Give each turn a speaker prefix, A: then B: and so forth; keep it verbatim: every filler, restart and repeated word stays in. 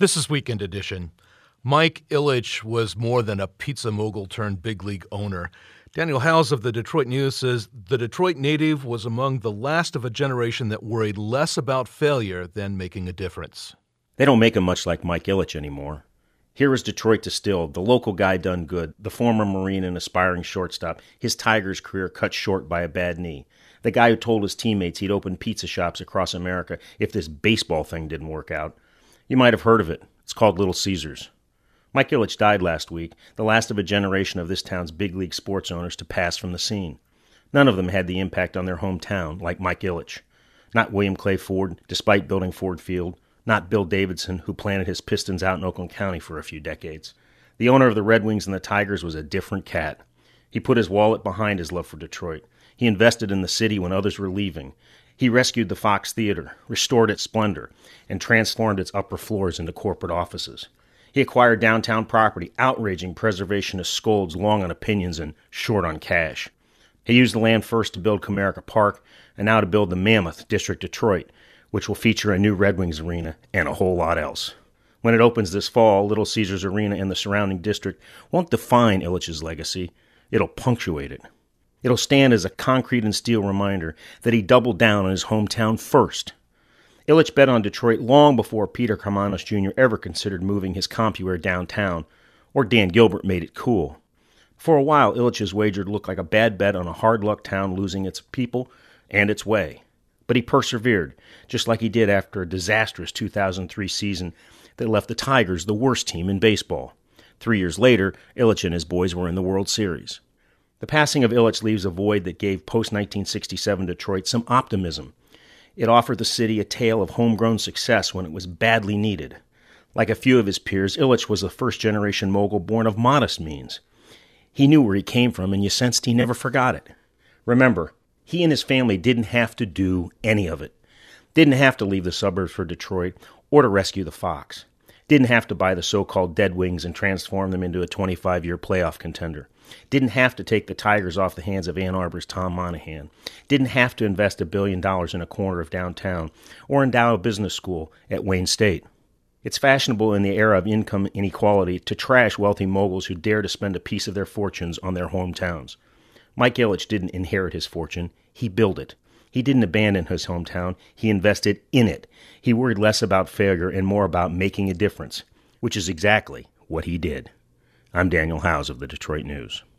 A: This is Weekend Edition. Mike Ilitch was more than a pizza mogul turned big league owner. Daniel Howes of the Detroit News says the Detroit native was among the last of a generation that worried less about failure than making a difference.
B: They don't make him much like Mike Ilitch anymore. Here is Detroit distilled, the local guy done good, the former Marine and aspiring shortstop, his Tigers career cut short by a bad knee. The guy who told his teammates he'd open pizza shops across America if this baseball thing didn't work out. You might have heard of it. It's called Little Caesars. Mike Ilitch died last week, the last of a generation of this town's big league sports owners to pass from the scene. None of them had the impact on their hometown like Mike Ilitch. Not William Clay Ford, despite building Ford Field. Not Bill Davidson, who planted his Pistons out in Oakland County for a few decades. The owner of the Red Wings and the Tigers was a different cat. He put his wallet behind his love for Detroit. He invested in the city when others were leaving. He rescued the Fox Theater, restored its splendor, and transformed its upper floors into corporate offices. He acquired downtown property, outraging preservationist scolds long on opinions and short on cash. He used the land first to build Comerica Park, and now to build the mammoth District Detroit, which will feature a new Red Wings arena and a whole lot else. When it opens this fall, Little Caesars Arena and the surrounding district won't define Ilitch's legacy. It'll punctuate it. It'll stand as a concrete and steel reminder that he doubled down on his hometown first. Ilitch bet on Detroit long before Peter Karmanos Junior ever considered moving his CompuWare downtown, or Dan Gilbert made it cool. For a while, Ilitch's wager looked like a bad bet on a hard-luck town losing its people and its way. But he persevered, just like he did after a disastrous two thousand three season that left the Tigers the worst team in baseball. Three years later, Ilitch and his boys were in the World Series. The passing of Ilitch leaves a void that gave post-nineteen sixty-seven Detroit some optimism. It offered the city a tale of homegrown success when it was badly needed. Like a few of his peers, Ilitch was a first-generation mogul born of modest means. He knew where he came from, and you sensed he never forgot it. Remember, he and his family didn't have to do any of it. Didn't have to leave the suburbs for Detroit or to rescue the Fox. Didn't have to buy the so-called Dead Wings and transform them into a twenty-five-year playoff contender. Didn't have to take the Tigers off the hands of Ann Arbor's Tom Monahan. Didn't have to invest a billion dollars in a corner of downtown or endow a business school at Wayne State. It's fashionable in the era of income inequality to trash wealthy moguls who dare to spend a piece of their fortunes on their hometowns. Mike Ilitch didn't inherit his fortune. He built it. He didn't abandon his hometown. He invested in it. He worried less about failure and more about making a difference, which is exactly what he did. I'm Daniel Howes of the Detroit News.